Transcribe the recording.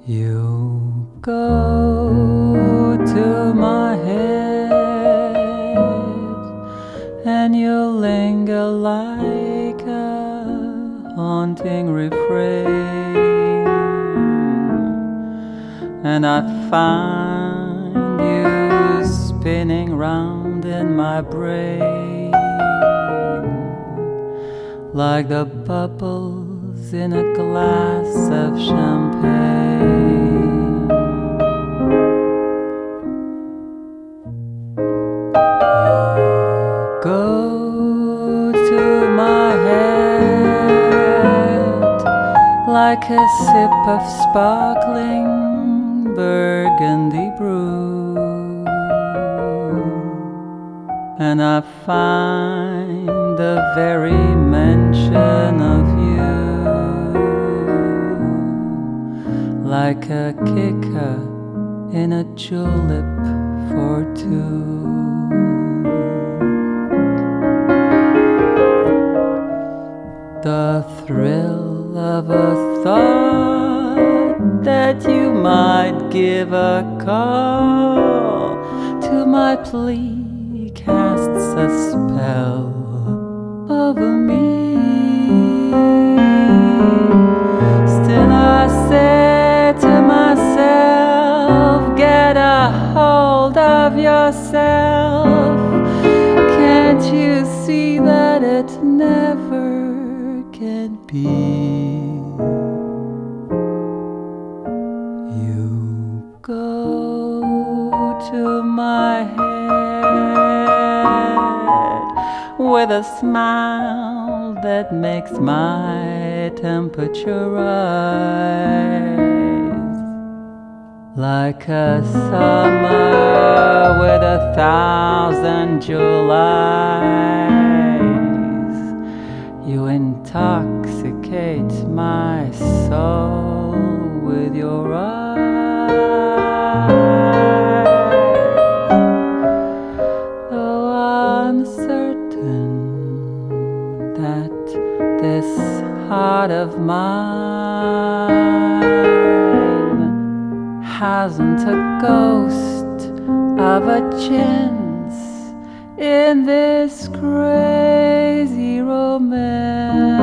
You go to my head and you linger like a haunting refrain, and I find you spinning round in my brain like the bubbles in a glass of champagne. You go to my head like a sip of sparkling burgundy brew, and I find the very mention of you like a kicker in a julep for two. The thrill of a thought that you might give a call to my plea casts a spell over me. Still I say to myself, get a hold of yourself. Can't you see that it never can be? You go to my head with a smile that makes my temperature rise, like a summer with 1,000 Julys. You intoxicate my soul with your eyes, though I'm certain that this heart of mine hasn't a ghost of a chance in this crazy romance.